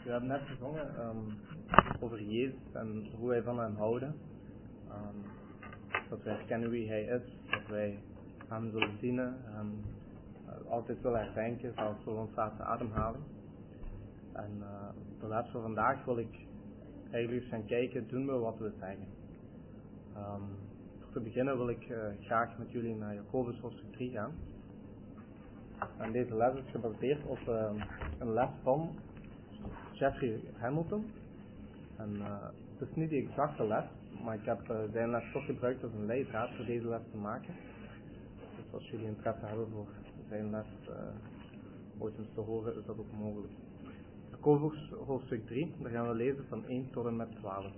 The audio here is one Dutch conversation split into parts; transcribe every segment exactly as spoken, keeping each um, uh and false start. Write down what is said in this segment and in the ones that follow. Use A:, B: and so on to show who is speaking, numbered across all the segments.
A: We hebben net gezongen um, over Jezus en hoe wij van hem houden. Um, dat wij herkennen wie hij is, dat wij hem zullen dienen, hem uh, altijd willen herdenken, zelfs voor ons laatste ademhaling. En uh, de les voor vandaag wil ik eigenlijk eens gaan kijken, doen we wat we zeggen. Um, voor te beginnen wil ik uh, graag met jullie naar Jacobus hoofdstuk drie gaan. En deze les is gebaseerd op uh, een les van Jeffrey Hamilton. En uh, het is niet de exacte les, maar ik heb uh, zijn les toch gebruikt als een leidraad voor deze les te maken. Dus als jullie interesse hebben voor zijn les uh, ooit eens te horen, is dat ook mogelijk. Jacobus hoofdstuk drie, daar gaan we lezen van één tot en met twaalf.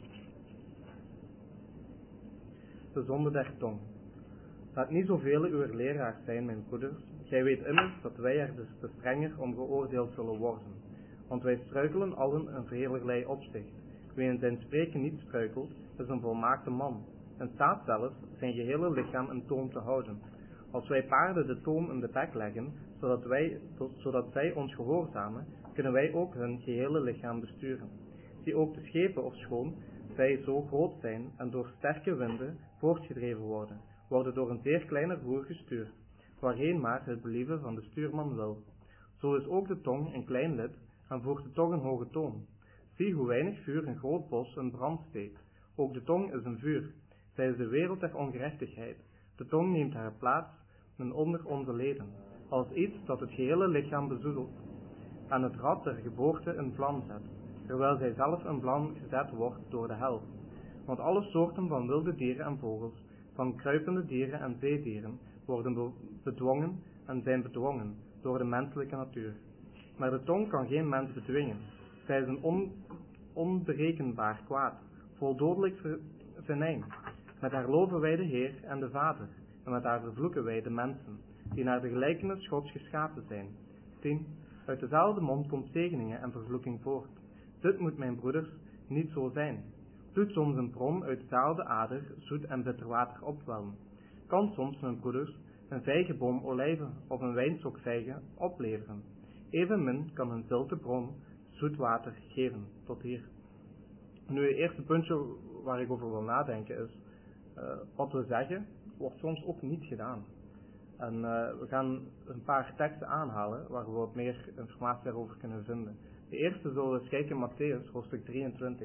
A: De zonde der tong. Laat niet zoveel uw leraars zijn, mijn broeders. Gij weet immers dat wij er dus te strenger om geoordeeld zullen worden. Want wij struikelen allen in velerlei opzicht. Wie in zijn spreken niet struikelt, is een volmaakte man, en staat zelfs zijn gehele lichaam in toom te houden. Als wij paarden de toom in de bek leggen, zodat, wij, zodat zij ons gehoorzamen, kunnen wij ook hun gehele lichaam besturen. Zie ook de schepen ofschoon zij zo groot zijn en door sterke winden voortgedreven worden, worden door een zeer kleine roer gestuurd, waarheen maar het believen van de stuurman wil. Zo is ook de tong een klein lid en voert de tong een hoge toon. Zie hoe weinig vuur een groot bos in brand steekt. Ook de tong is een vuur. Zij is de wereld der ongerechtigheid. De tong neemt haar plaats en onder onze leden, als iets dat het gehele lichaam bezoedelt, en het rad der geboorte in vlam zet, terwijl zij zelf in vlam gezet wordt door de hel. Want alle soorten van wilde dieren en vogels, van kruipende dieren en zeedieren, worden be- bedwongen en zijn bedwongen door de menselijke natuur. Maar de tong kan geen mens bedwingen. Zij is een on- onberekenbaar kwaad, vol dodelijk ver- venijn. Met haar loven wij de Heer en de Vader, en met haar vervloeken wij de mensen, die naar de gelijkenis Gods geschapen zijn. tien. Uit dezelfde mond komt zegeningen en vervloeking voort. Dit moet, mijn broeders, niet zo zijn. Doet soms een bron uit dezelfde ader zoet en bitter water opwellen? Kan soms, mijn broeders, een vijgenboom olijven of een wijnstok vijgen opleveren? Evenmin kan een zilte bron zoet water geven. Tot hier. Nu, het eerste puntje waar ik over wil nadenken is, uh, wat we zeggen, wordt soms ook niet gedaan. En uh, we gaan een paar teksten aanhalen waar we wat meer informatie daarover kunnen vinden. De eerste zullen we eens kijken in Mattheüs, hoofdstuk drieëntwintig.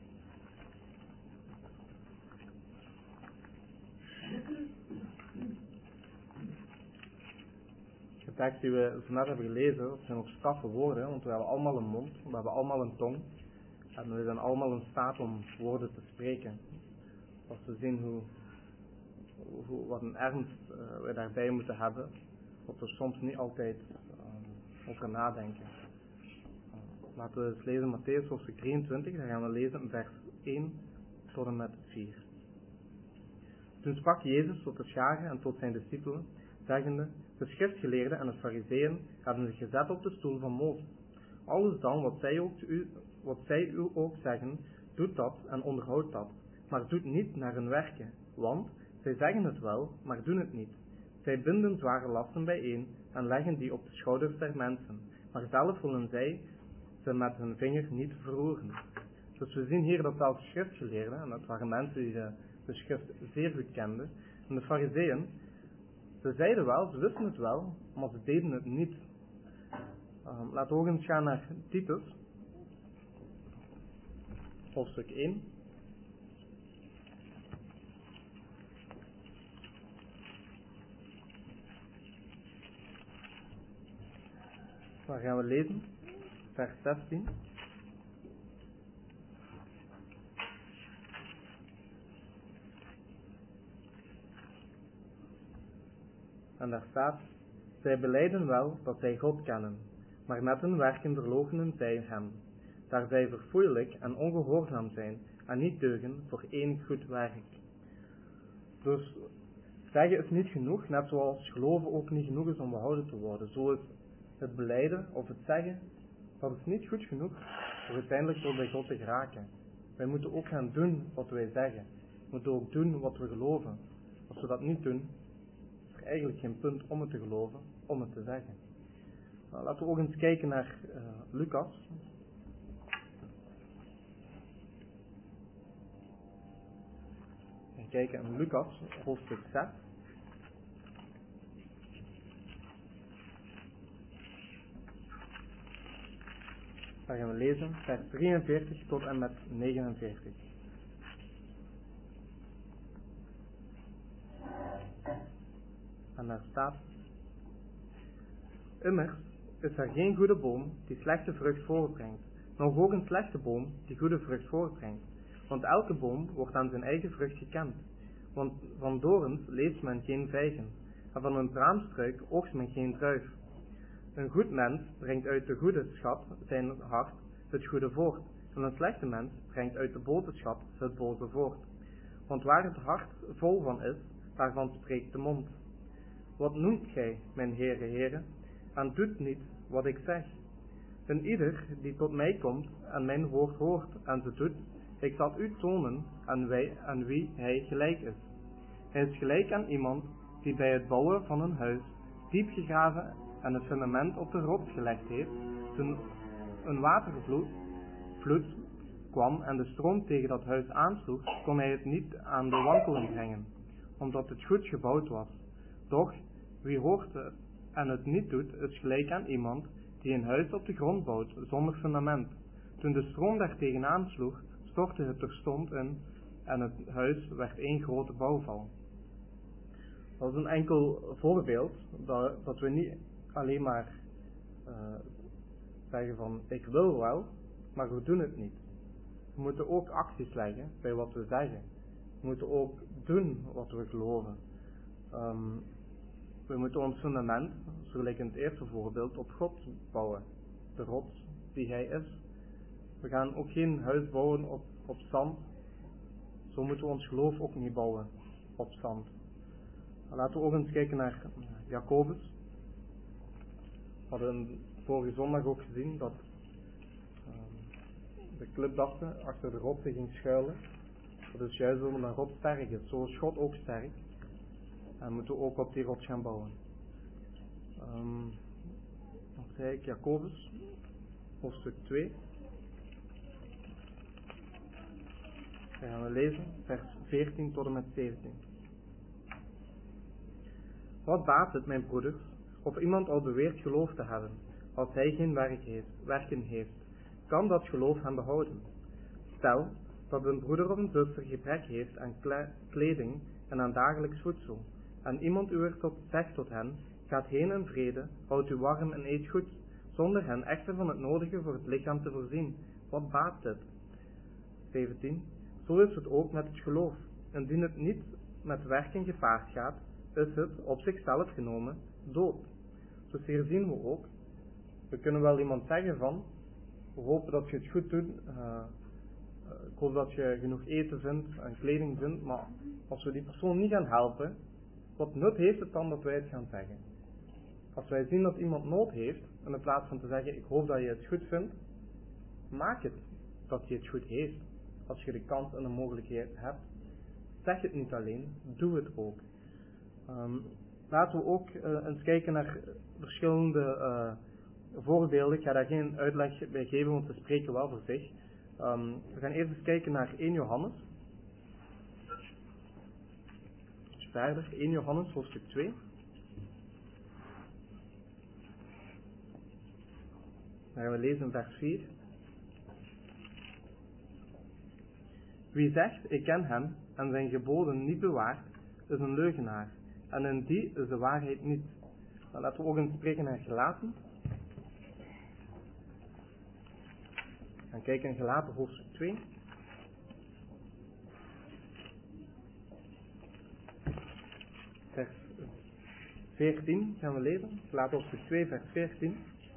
A: De tekst die we zo net hebben gelezen, dat zijn ook straffe woorden, want we hebben allemaal een mond, we hebben allemaal een tong. En we zijn allemaal in staat om woorden te spreken. Als we zien hoe, hoe, wat een ernst uh, we daarbij moeten hebben, wat we soms niet altijd uh, over nadenken. Uh, laten we eens lezen Mattheüs hoofdstuk drieëntwintig, daar gaan we lezen in vers één tot en met vier. Toen sprak Jezus tot de scharen en tot zijn discipelen, zeggende: de schriftgeleerden en de farizeeën hebben zich gezet op de stoel van Mozes. Alles dan wat zij, ook u, wat zij u ook zeggen, doet dat en onderhoudt dat, maar doet niet naar hun werken, want zij zeggen het wel, maar doen het niet. Zij binden zware lasten bijeen en leggen die op de schouders der mensen, maar zelf willen zij ze met hun vinger niet verroeren. Dus we zien hier dat zelfs de schriftgeleerden, en dat waren mensen die de, de schrift zeer goed kenden, en de farizeeën, ze zeiden wel, ze wisten het wel, maar ze deden het niet. Um, laten we ook eens gaan naar Titus, hoofdstuk één. Waar gaan we lezen? Vers zestien. En daar staat: zij belijden wel dat zij God kennen, maar met hun werken verloochenen zij hem, daar zij verfoeilijk en ongehoorzaam zijn en niet deugen voor één goed werk. Dus zeggen is niet genoeg, net zoals geloven ook niet genoeg is om behouden te worden. Zo is het belijden of het zeggen, dat is niet goed genoeg om uiteindelijk tot bij God te geraken. Wij moeten ook gaan doen wat wij zeggen. We moeten ook doen wat we geloven. Als we dat niet doen, is er eigenlijk geen punt om het te geloven, om het te zeggen. Nou, laten we ook eens kijken naar uh, Lucas. kijken in Lucas, hoofdstuk zes. Daar gaan we lezen, vers drieënveertig tot en met negenenveertig. En daar staat: Immers is er geen goede boom die slechte vrucht voortbrengt, nog ook een slechte boom die goede vrucht voortbrengt. Want elke boom wordt aan zijn eigen vrucht gekend. Want van dorens leest men geen vijgen, en van een braamstruik oogst men geen druif. Een goed mens brengt uit de goede schat zijn hart het goede voort, en een slechte mens brengt uit de boze schat het boze voort. Want waar het hart vol van is, daarvan spreekt de mond. Wat noemt gij, mijn heren, heren, en doet niet wat ik zeg? En ieder die tot mij komt en mijn woord hoort en ze doet, ik zal u tonen aan, wij, aan wie hij gelijk is. Hij is gelijk aan iemand die bij het bouwen van een huis diep gegraven en het fundament op de rots gelegd heeft. Toen een watervloed vloed kwam en de stroom tegen dat huis aansloeg, kon hij het niet aan de wankeling brengen, omdat het goed gebouwd was. Doch wie hoort het en het niet doet, is gelijk aan iemand die een huis op de grond bouwt zonder fundament. Toen de stroom daar tegenaan sloeg, stortte het terstond in en het huis werd één grote bouwval. Dat is een enkel voorbeeld dat, dat we niet alleen maar uh, zeggen van ik wil wel, maar we doen het niet. We moeten ook acties leggen bij wat we zeggen. We moeten ook doen wat we geloven. Um, we moeten ons fundament, zoals in het eerste voorbeeld, op God bouwen. De rots die Hij is. We gaan ook geen huis bouwen op, op zand. Zo moeten we ons geloof ook niet bouwen op zand. Laten we ook eens kijken naar Jacobus. We hadden vorige zondag ook gezien dat uh, de klipdassen achter de rotsen ging schuilen. Dat is juist omdat een rots sterk is. Zo is God ook sterk. En moeten we ook op die rots gaan bouwen. Um, dan zei ik Jacobus, hoofdstuk twee. Dan gaan we lezen, vers veertien tot en met zeventien. Wat baat het, mijn broeders, of iemand al beweert geloof te hebben, als hij geen werk heeft, werken heeft? Kan dat geloof hem behouden? Stel dat een broeder of een zuster gebrek heeft aan kleding en aan dagelijks voedsel, en iemand uwer tot, zegt tot hen, gaat heen in vrede, houd u warm en eet goed, zonder hen echter van het nodige voor het lichaam te voorzien. Wat baat dit? zeventien. Zo is het ook met het geloof. Indien het niet met werken gepaard gaat, is het op zichzelf genomen dood. Dus hier zien we ook, we kunnen wel iemand zeggen van, we hopen dat je het goed doet, uh, uh, ik hoop dat je genoeg eten vindt en kleding vindt, maar als we die persoon niet gaan helpen, wat nut heeft het dan dat wij het gaan zeggen? Als wij zien dat iemand nood heeft, en in plaats van te zeggen, ik hoop dat je het goed vindt, maak het dat je het goed heeft. Als je de kans en de mogelijkheid hebt, zeg het niet alleen, doe het ook. Um, laten we ook uh, eens kijken naar verschillende uh, voorbeelden. Ik ga daar geen uitleg bij geven, want ze spreken wel voor zich. Um, we gaan eerst eens kijken naar eerste Johannes. Dus verder, eerste Johannes, hoofdstuk twee. Dan gaan we lezen vers vier. Wie zegt, ik ken hem, en zijn geboden niet bewaart, is een leugenaar, en in die is de waarheid niet. Dan laten we ook eens spreken naar Galaten. En kijken in Galaten hoofdstuk twee. Vers veertien gaan we lezen. Galaten hoofdstuk twee, vers veertien.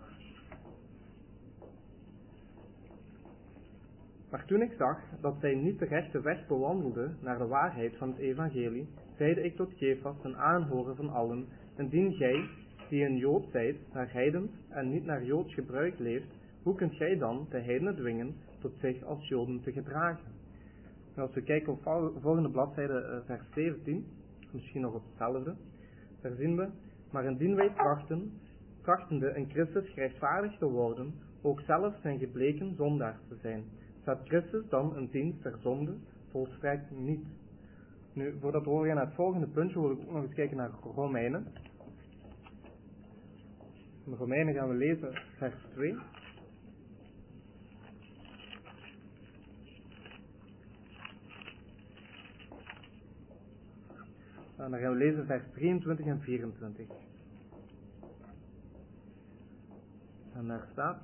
A: Maar toen ik zag dat zij niet de rechte weg bewandelden naar de waarheid van het evangelie, zeide ik tot Kefas ten aanhoren van allen, indien gij, die een Jood zijt, naar heidens en niet naar Joods gebruik leeft, hoe kunt gij dan de heidenen dwingen tot zich als Joden te gedragen? En als we kijken op de volgende bladzijde, vers zeventien, misschien nog op hetzelfde, daar zien we, maar indien wij trachten, trachtende in Christus gerechtvaardigd te worden, ook zelf zijn gebleken zondaars te zijn, staat Christus dan een dienst der zonde? Volstrekt niet. Nu, voordat we overgaan naar het volgende puntje, wil ik ook nog eens kijken naar Romeinen. In Romeinen gaan we lezen vers twee. En dan gaan we lezen vers drieëntwintig en vierentwintig. En daar staat: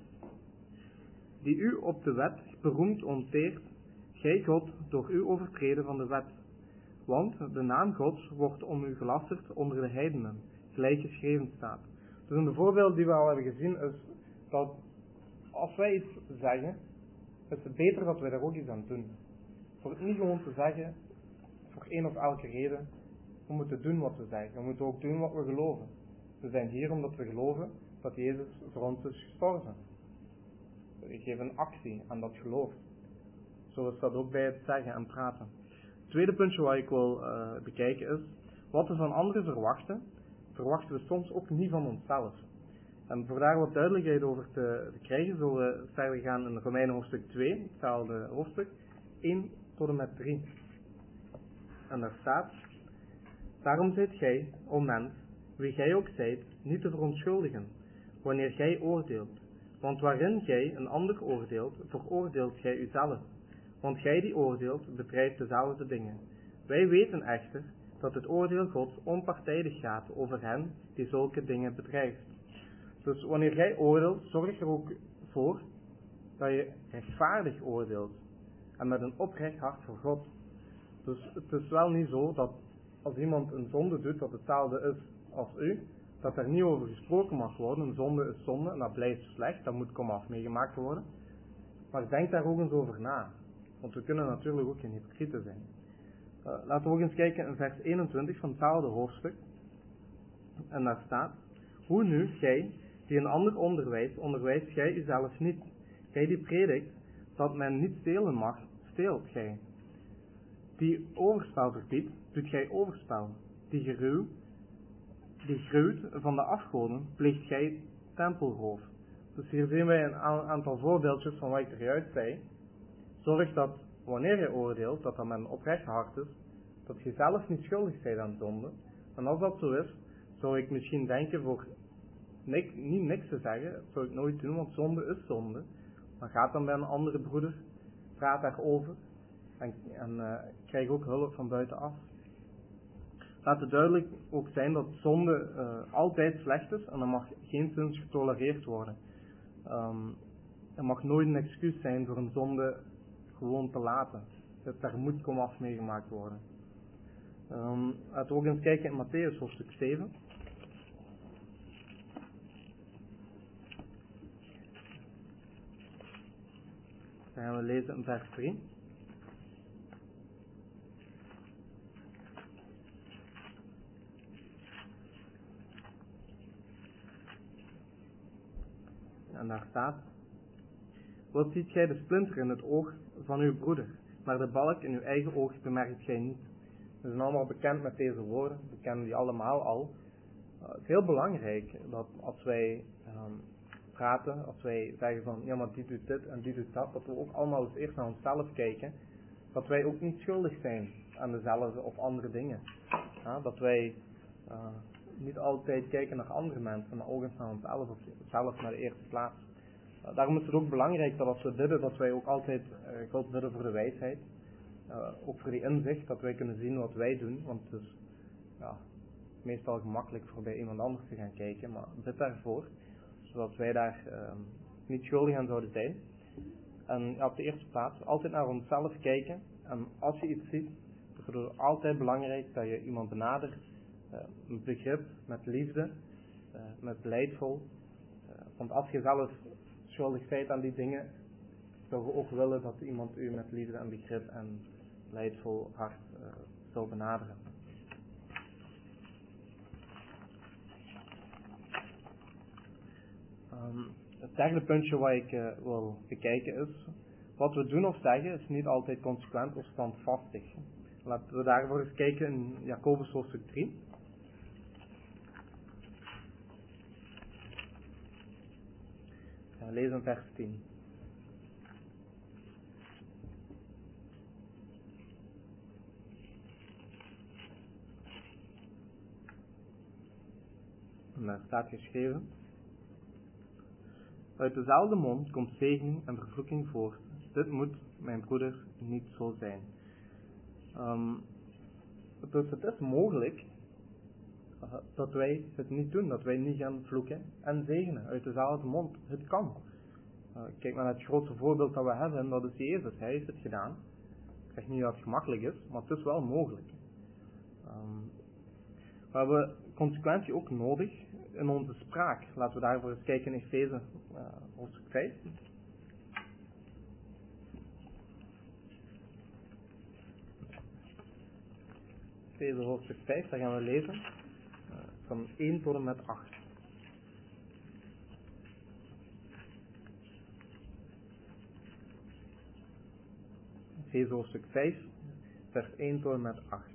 A: die u op de wet beroemd onteert, gij God door uw overtreden van de wet. Want de naam Gods wordt om u gelasterd onder de heidenen, gelijk geschreven staat. Dus een voorbeeld die we al hebben gezien is dat als wij iets zeggen, is het beter dat wij daar ook iets aan doen. Voor het niet gewoon te zeggen, voor één of elke reden, we moeten doen wat we zeggen. We moeten ook doen wat we geloven. We zijn hier omdat we geloven dat Jezus voor ons is gestorven. We geven actie aan dat geloof. Zo is dat ook bij het zeggen en praten. Het tweede puntje wat ik wil uh, bekijken is, wat we van anderen verwachten, verwachten we soms ook niet van onszelf. En voor daar wat duidelijkheid over te, te krijgen, zullen we verder gaan in Romeinen hoofdstuk twee, hetzelfde hoofdstuk, één tot en met drie. En daar staat: daarom zijt gij, o mens, wie gij ook zijt, niet te verontschuldigen, wanneer gij oordeelt. Want waarin gij een ander oordeelt, veroordeelt gij uzelf. Want gij die oordeelt, bedrijft dezelfde dingen. Wij weten echter dat het oordeel Gods onpartijdig gaat over hen die zulke dingen bedrijft. Dus wanneer jij oordeelt, zorg er ook voor dat je rechtvaardig oordeelt. En met een oprecht hart voor God. Dus het is wel niet zo dat als iemand een zonde doet, dat hetzelfde is als u, dat er niet over gesproken mag worden. Een zonde is zonde en dat blijft slecht, dat moet komaf meegemaakt worden. Maar denk daar ook eens over na. Want we kunnen natuurlijk ook geen hypocrieten zijn. Uh, laten we ook eens kijken in vers eenentwintig van hetzelfde hoofdstuk. En daar staat: hoe nu, gij, die een ander onderwijst, onderwijst gij uzelf niet. Gij die predikt dat men niet stelen mag, steelt gij. Die overspel verbiedt, doet gij overspel. Die geruw, die gruwt van de afgoden, pleegt gij tempelroof. Dus hier zien wij een aantal voorbeeldjes van wat ik er juist zei. Zorg dat wanneer je oordeelt, dat dat met een oprecht hart is, dat je zelf niet schuldig bent aan zonde. En als dat zo is, zou ik misschien denken voor niks, niet niks te zeggen, dat zou ik nooit doen, want zonde is zonde. Maar ga dan bij een andere broeder, praat daarover en, en uh, krijg ook hulp van buitenaf. Laat het duidelijk ook zijn dat zonde uh, altijd slecht is en er mag geen zins getolereerd worden. Um, er mag nooit een excuus zijn voor een zonde gewoon te laten. Dat daar moet komaf meegemaakt worden. Um, laten we ook eens kijken in Mattheüs hoofdstuk zeven. Dan gaan we lezen in vers drie. En daar staat: wat ziet gij de splinter in het oog van uw broeder, maar de balk in uw eigen oog bemerkt gij niet? We zijn allemaal bekend met deze woorden, we kennen die allemaal al. Uh, het is heel belangrijk dat als wij um, praten, als wij zeggen van ja maar die doet dit en die doet dat, dat we ook allemaal eens eerst naar onszelf kijken, dat wij ook niet schuldig zijn aan dezelfde of andere dingen. Ja, dat wij uh, niet altijd kijken naar andere mensen, maar ook eens naar onszelf of zelf naar de eerste plaats. Uh, daarom is het ook belangrijk dat als we bidden, dat wij ook altijd uh, God bidden voor de wijsheid. Uh, ook voor die inzicht, dat wij kunnen zien wat wij doen, want het is ja, meestal gemakkelijk voor bij iemand anders te gaan kijken, maar bid daarvoor, zodat wij daar uh, niet schuldig aan zouden zijn. En ja, op de eerste plaats, altijd naar onszelf kijken, en als je iets ziet, is het altijd belangrijk dat je iemand benadert, uh, met begrip, met liefde, uh, met beleidvol, uh, want als je zelf schuldig bent aan die dingen, zou je ook willen dat iemand u met liefde en begrip en beleidvol hart uh, zou benaderen. Um, het derde puntje wat ik uh, wil bekijken is, wat we doen of zeggen is niet altijd consequent of standvastig. Laten we daarvoor eens kijken in Jacobus hoofdstuk drie. We lezen vers tien. zeven, daar staat geschreven: uit dezelfde mond komt zegening en vervloeking voort. Dit moet, mijn broeders, niet zo zijn. Um, dus het is mogelijk uh, dat wij het niet doen, dat wij niet gaan vloeken en zegenen uit dezelfde mond. Het kan. Uh, kijk maar naar het grootste voorbeeld dat we hebben, en dat is Jezus. Hij heeft het gedaan. Ik zeg niet dat het gemakkelijk is, maar het is wel mogelijk. Um, we hebben consequentie ook nodig in onze spraak. Laten we daarvoor eens kijken in Efeze uh, hoofdstuk vijf. Efeze hoofdstuk vijf, daar gaan we lezen uh, van één tot en met acht. Efeze hoofdstuk vijf, vers één tot en met acht.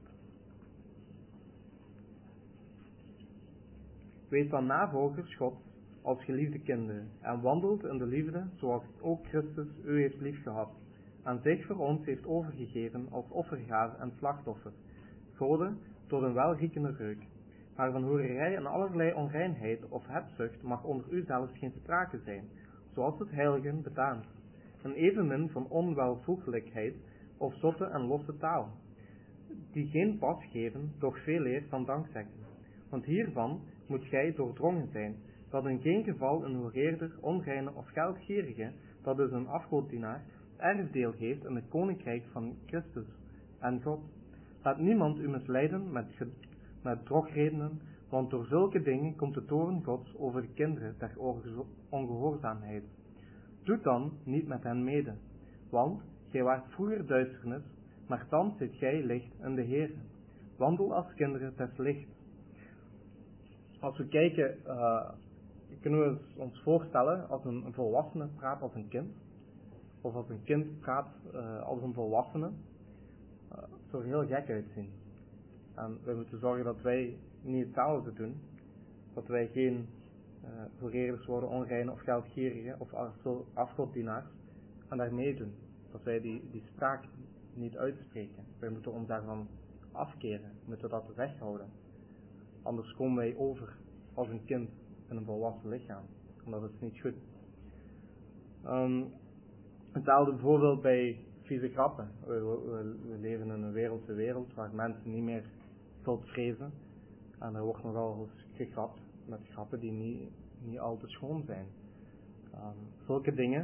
A: Wees dan navolgers Gods als geliefde kinderen en wandelt in de liefde zoals ook Christus u heeft liefgehad en zich voor ons heeft overgegeven als offergave en slachtoffer, goden tot een welriekende reuk. Maar van hoererij en allerlei onreinheid of hebzucht mag onder u zelfs geen sprake zijn, zoals het heiligen betaamt, en evenmin van onwelvoeglijkheid of zotte en losse taal, die geen pas geven, doch veel leer van dankzeggen. Want hiervan moet gij doordrongen zijn, dat in geen geval een hoereerder, onreine of geldgierige, dat is een afgoddienaar, erfdeel heeft in het koninkrijk van Christus en God. Laat niemand u misleiden met, met drogredenen, want door zulke dingen komt de toorn Gods over de kinderen der ongehoorzaamheid. Doe dan niet met hen mede, want gij waart vroeger duisternis, maar thans zit gij licht in de Heer. Wandel als kinderen des lichts. Als we kijken, uh, kunnen we ons voorstellen als een, een volwassene praat als een kind, of als een kind praat uh, als een volwassene. Uh, het zou er heel gek uitzien. En we moeten zorgen dat wij niet hetzelfde doen, dat wij geen uh, hoereerders worden, onreine of geldgierigen of afgoddienaars en daarmee doen. Dat wij die, die spraak niet uitspreken. Wij moeten ons daarvan afkeren, we moeten dat weghouden. Anders komen wij over als een kind in een volwassen lichaam. En dat is niet goed. Um, hetzelfde bijvoorbeeld bij vieze grappen. We, we, we leven in een wereldse wereld waar mensen niet meer God vrezen. En er wordt nogal gegrapt met grappen die niet, niet al te schoon zijn. Um, zulke dingen,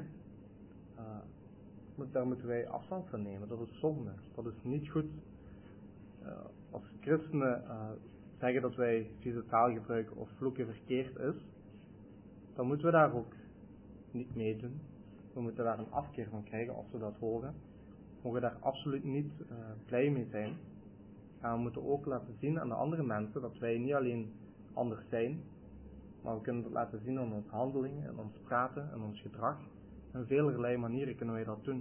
A: uh, daar moeten wij afstand van nemen. Dat is zonde. Dat is niet goed. Uh, als christenen uh, zeggen dat wij vieze taalgebruik of vloeken verkeerd is, dan moeten we daar ook niet mee doen. We moeten daar een afkeer van krijgen als we dat horen. We mogen daar absoluut niet uh, blij mee zijn. En we moeten ook laten zien aan de andere mensen dat wij niet alleen anders zijn, maar we kunnen het laten zien aan onze handelingen, en ons praten en ons gedrag. En velerlei manieren kunnen wij dat doen.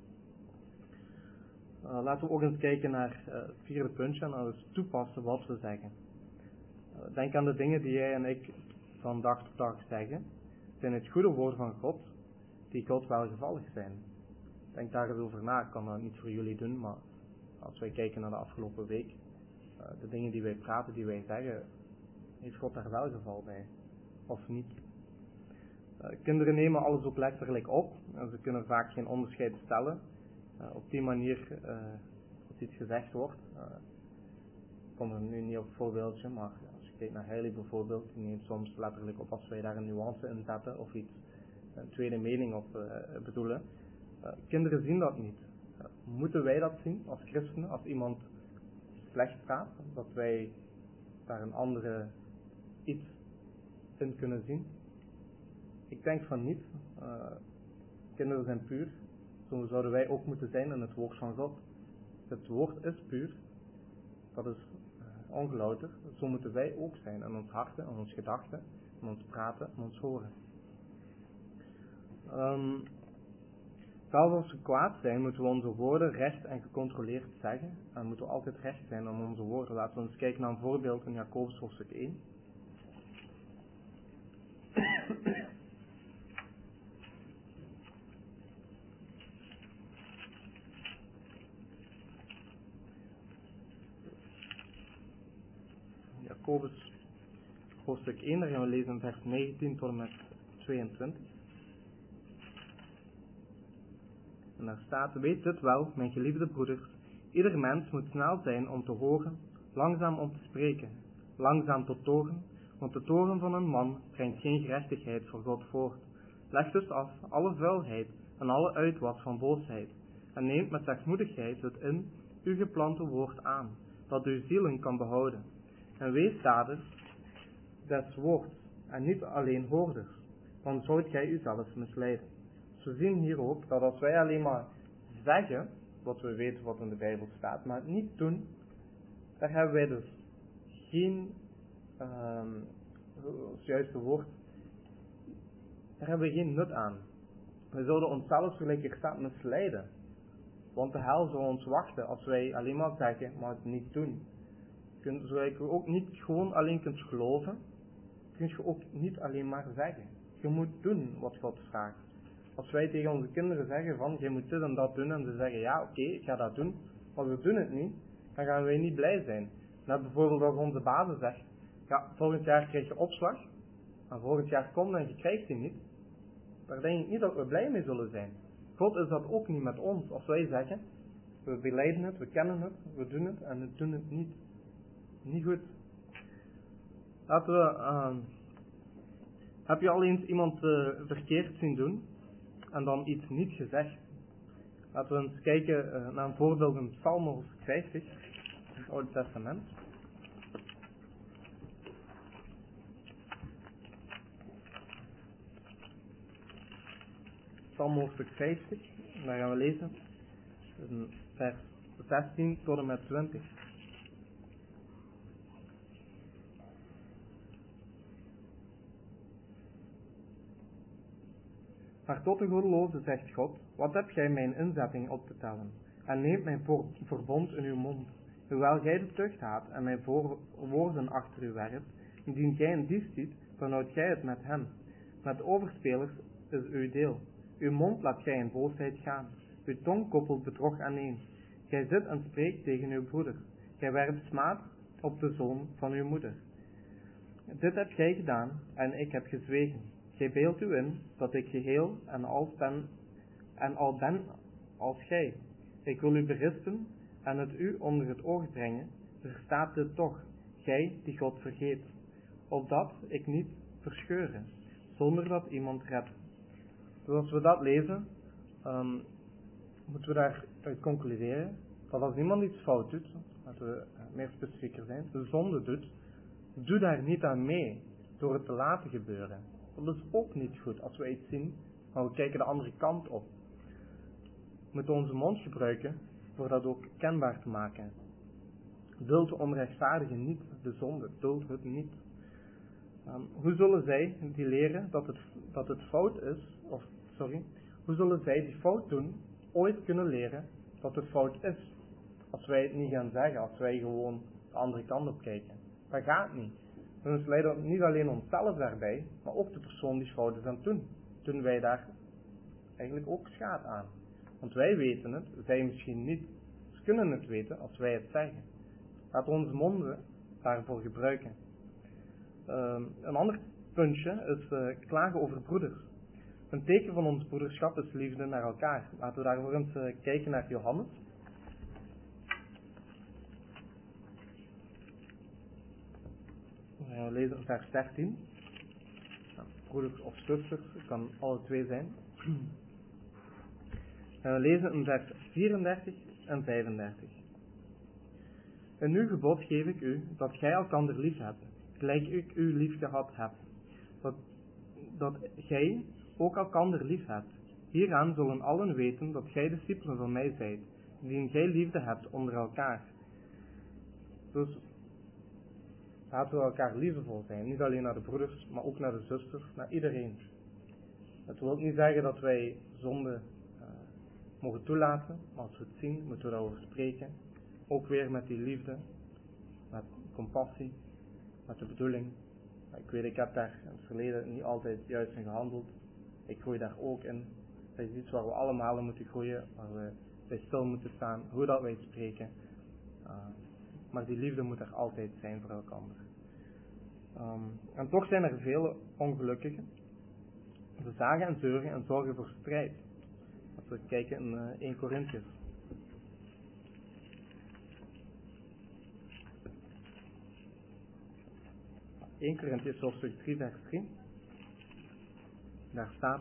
A: Uh, laten we ook eens kijken naar uh, het vierde puntje en dat is toepassen wat we zeggen. Uh, denk aan de dingen die jij en ik van dag tot dag zeggen. Zijn het goede woorden van God, die God welgevallig zijn. Denk daar eens over na. Ik kan dat niet voor jullie doen, maar als wij kijken naar de afgelopen week, uh, de dingen die wij praten, die wij zeggen, heeft God daar welgeval bij? Of niet? Uh, kinderen nemen alles ook letterlijk op en ze kunnen vaak geen onderscheid stellen. Uh, op die manier, uh, als iets gezegd wordt, uh, ik kom er nu niet op een voorbeeldje, maar als je kijkt naar Heilig bijvoorbeeld, die neemt soms letterlijk op als wij daar een nuance in zetten of iets, een tweede mening op uh, bedoelen. Uh, kinderen zien dat niet. Uh, moeten wij dat zien als christenen, als iemand slecht praat, dat wij daar een andere iets in kunnen zien? Ik denk van niet. Uh, kinderen zijn puur. Zo zouden wij ook moeten zijn in het woord van God. Het woord is puur. Dat is uh, ongelouterd. Zo moeten wij ook zijn in ons harten, in ons gedachten, in ons praten, in ons horen. Um, zelfs als we kwaad zijn, moeten we onze woorden recht en gecontroleerd zeggen. En moeten we altijd recht zijn aan onze woorden. Laten we eens kijken naar een voorbeeld in Jacobus hoofdstuk één. Jacobus hoofdstuk één, daar gaan we lezen vers negentien tot en met tweeëntwintig. En daar staat: weet dit wel, mijn geliefde broeders, ieder mens moet snel zijn om te horen, langzaam om te spreken, langzaam tot toorn, want de toorn van een man brengt geen gerechtigheid voor God voort. Leg dus af alle vuilheid en alle uitwas van boosheid, en neemt met zachtmoedigheid het in uw geplante woord aan, dat uw zielen kan behouden. En wees daders des woords, en niet alleen hoorders, dan zoudt gij uzelf misleiden. Dus we zien hier ook dat als wij alleen maar zeggen wat we weten wat in de Bijbel staat, maar het niet doen, daar hebben wij dus geen, um, het juiste woord, daar hebben we geen nut aan. We zouden onszelf gelijk er staat misleiden. Want de hel zal ons wachten als wij alleen maar zeggen, maar het niet doen. Zoals je ook niet gewoon alleen kunt geloven, kun je ook niet alleen maar zeggen. Je moet doen wat God vraagt. Als wij tegen onze kinderen zeggen van, je moet dit en dat doen, en ze zeggen, ja oké, okay, ik ga dat doen, maar we doen het niet, dan gaan wij niet blij zijn. Net bijvoorbeeld als onze baas zegt, ja, volgend jaar krijg je opslag, en volgend jaar komt en je krijgt die niet, daar denk ik niet dat we blij mee zullen zijn. God is dat ook niet met ons. Als wij zeggen, we belijden het, we kennen het, we doen het en we doen het niet. Niet goed. Laten we, uh, heb je al eens iemand uh, verkeerd zien doen en dan iets niet gezegd? Laten we eens kijken uh, naar een voorbeeld in Psalm vijftig, in het Oude Testament. Psalm hoofdstuk vijftig, daar gaan we lezen, vers zestien tot en met twintig. Maar tot de goddeloze zegt God, wat heb gij mijn inzetting op te tellen, en neemt mijn voor, verbond in uw mond, hoewel gij de tucht haat en mijn voor, woorden achter u werpt, indien gij een dief ziet, dan houdt gij het met hem. Met overspelers is uw deel. Uw mond laat gij in boosheid gaan, uw tong koppelt bedrog aaneen. Gij zit en spreekt tegen uw broeder, gij werpt smaad op de zoon van uw moeder. Dit hebt gij gedaan, en ik heb gezwegen. Gij beeldt u in, dat ik geheel en al ben, en al ben als gij. Ik wil u berispen, en het u onder het oog brengen, verstaat dit toch, gij die God vergeet, opdat ik niet verscheuren, zonder dat iemand redt. Dus als we dat lezen, um, moeten we daaruit concluderen dat als iemand iets fout doet, laten we meer specifieker zijn, de zonde doet, doe daar niet aan mee door het te laten gebeuren. Dat is ook niet goed als we iets zien, maar we kijken de andere kant op. We moeten onze mond gebruiken voor dat ook kenbaar te maken. Duld de onrechtvaardigen niet, de zonde, duld het niet. Um, hoe zullen zij die leren dat het, dat het fout is, of sorry, hoe zullen zij die fout doen, ooit kunnen leren dat het fout is? Als wij het niet gaan zeggen, als wij gewoon de andere kant op kijken. Dat gaat niet. We misleiden niet alleen onszelf daarbij, maar ook de persoon die fout is aan het doen. Doen wij daar eigenlijk ook schade aan. Want wij weten het, zij misschien niet. Ze kunnen het weten als wij het zeggen. Laten we onze monden daarvoor gebruiken. Uh, een ander puntje is uh, klagen over broeders. Een teken van ons broederschap is liefde naar elkaar. Laten we daarvoor eens uh, kijken naar Johannes. We lezen vers dertien. Nou, broeders of zusters, het kan alle twee zijn. En we lezen in vers vierendertig en vijfendertig. In uw gebod geef ik u dat gij elkander lief hebt, gelijk ik u lief gehad heb. Dat, dat gij ook elkander lief hebt. Hieraan zullen allen weten dat gij discipelen van mij zijt, indien gij liefde hebt onder elkaar. Dus laten we elkaar liefdevol zijn, niet alleen naar de broeders, maar ook naar de zusters, naar iedereen. Het wil niet zeggen dat wij zonde uh, mogen toelaten, maar als we het zien, moeten we daarover spreken. Ook weer met die liefde, met compassie, met de bedoeling. Ik weet, ik heb daar in het verleden niet altijd juist in gehandeld. Ik groei daar ook in. Dat is iets waar we allemaal in moeten groeien, waar we bij stil moeten staan, hoe dat wij spreken. Uh, maar die liefde moet er altijd zijn voor elkaar. Um, en toch zijn er vele ongelukkigen. Ze zagen en zeuren en zorgen voor strijd. Als we kijken in uh, eerste Korintiërs. eerste Korintiërs hoofdstuk drie vers drie. Daar staat: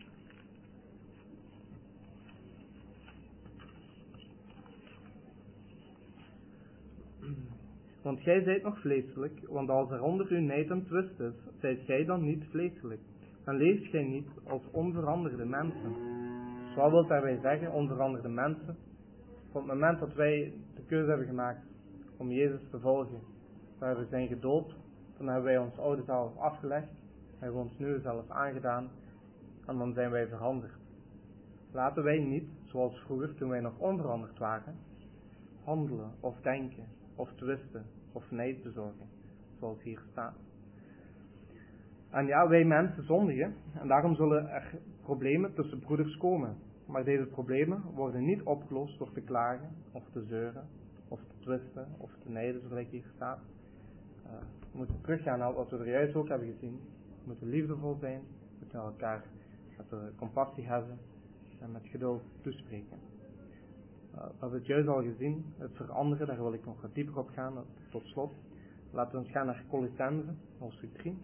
A: Want gij zijt nog vleeselijk, want als er onder u nijd en twist is, zijt gij dan niet vleeselijk. En leeft gij niet als onveranderde mensen. Dus wat wil daarbij zeggen, onveranderde mensen? Op het moment dat wij de keuze hebben gemaakt om Jezus te volgen, waar we zijn gedoopt, dan hebben wij ons oude zelf afgelegd, hebben we ons nieuwe zelf aangedaan, en dan zijn wij veranderd. Laten wij niet, zoals vroeger toen wij nog onveranderd waren, handelen of denken of twisten of nijd bezorgen, zoals hier staat. En ja, wij mensen zondigen, en daarom zullen er problemen tussen broeders komen. Maar deze problemen worden niet opgelost door te klagen, of te zeuren, of te twisten, of te nijden, zoals hier staat. Uh, we moeten teruggaan naar wat we er juist ook hebben gezien. We moeten liefdevol zijn, we moeten elkaar met uh, compassie hebben en met geduld toespreken. Uh, we hebben het juist al gezien, het veranderen, daar wil ik nog wat dieper op gaan, tot slot. Laten we eens gaan naar Colossenzen, hoofdstuk drie.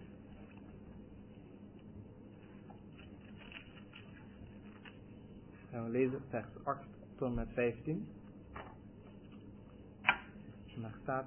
A: En we lezen vers acht tot en met vijftien. En daar staat: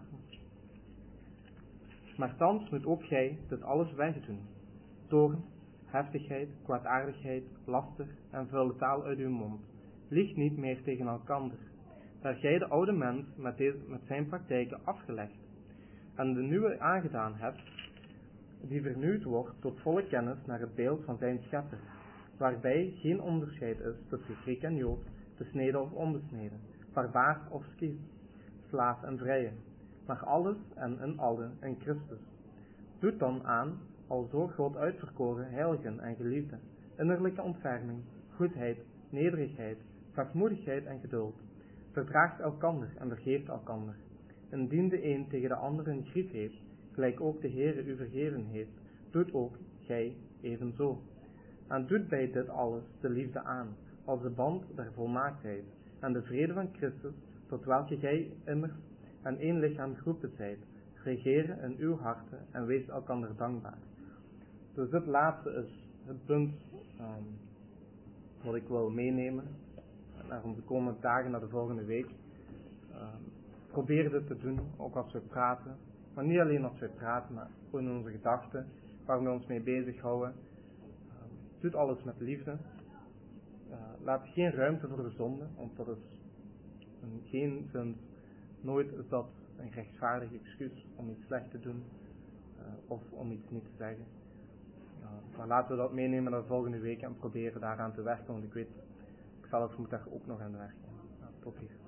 A: Maar thans moet ook gij dit alles wegdoen: toorn, heftigheid, kwaadaardigheid, laster en vuile taal uit uw mond. Lieg niet meer tegen elkander, daar gij de oude mens met, deze, met zijn praktijken afgelegd en de nieuwe aangedaan hebt, die vernieuwd wordt tot volle kennis naar het beeld van zijn schepper, waarbij geen onderscheid is tussen Griek en Jood, besneden of onbesneden, barbaar of Scyth, slaaf en vrije, maar alles en in allen in Christus. Doet dan aan, al zo God uitverkoren, heiligen en geliefden, innerlijke ontferming, goedheid, nederigheid, zachtmoedigheid en geduld. Verdraagt elkander en vergeeft elkander. Indien de een tegen de ander een grief heeft, gelijk ook de Heere u vergeven heeft, doet ook gij evenzo. En doet bij dit alles de liefde aan, als de band der volmaaktheid, en de vrede van Christus, tot welke gij immers aan één lichaam geroepen zijt, regeren in uw harten en wees elkander dankbaar. Dus dit laatste is het punt um, wat ik wil meenemen naar de komende dagen, naar de volgende week. Um, probeer dit te doen, ook als we praten, maar niet alleen als we praten, maar ook in onze gedachten, waar we ons mee bezighouden. Doe alles met liefde. Uh, laat geen ruimte voor de zonde, want dat is in geen zin, nooit is dat een rechtvaardig excuus om iets slecht te doen uh, of om iets niet te zeggen. Uh, maar laten we dat meenemen naar de volgende week en proberen daaraan te werken, want ik weet, ik zelf moet daar ook nog aan werken. Uh, tot hier.